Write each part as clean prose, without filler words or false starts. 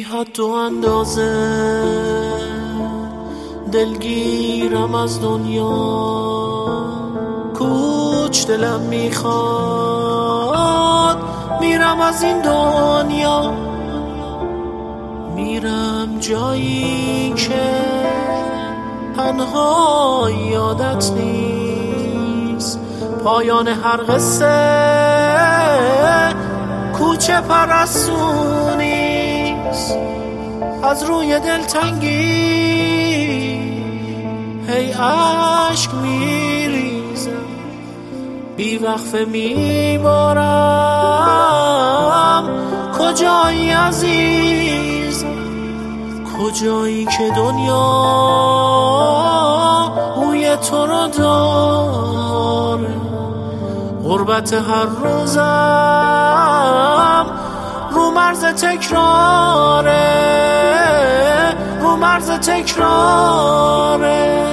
حد و اندازه دلگیرم از دنیا، کوچ دلم میخواد میرم از این دنیا، میرم جایی که تنها یادت نیست، پایان هر قصه کوچه پرستونیست، از روی دلتنگی هی عشق میریزم، بی وقفه میبارم کجایی عزیزم، کجایی که دنیا بوی تو رو داره، غربت هر روزم رو مرز تکراره، رو مرز تکراره.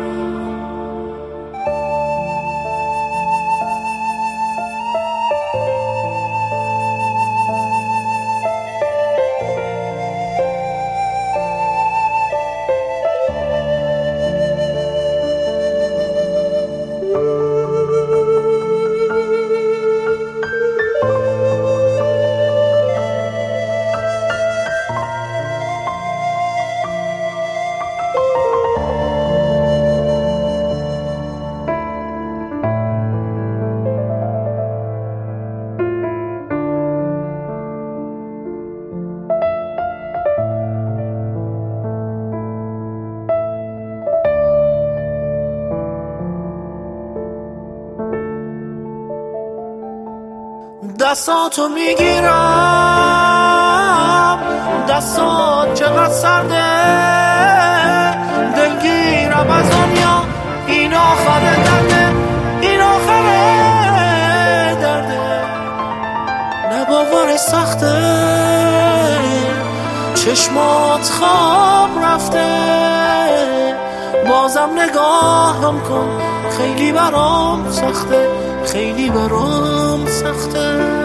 دستاتو میگیرم، دستات چقدر سرده، دلگیرم از دنیا، این آخر درده، این آخر درده، نه باورش سخته، چشمات خواب رفته، بازم نگاهم کن، خیلی برام سخته، خیلی برام سخته.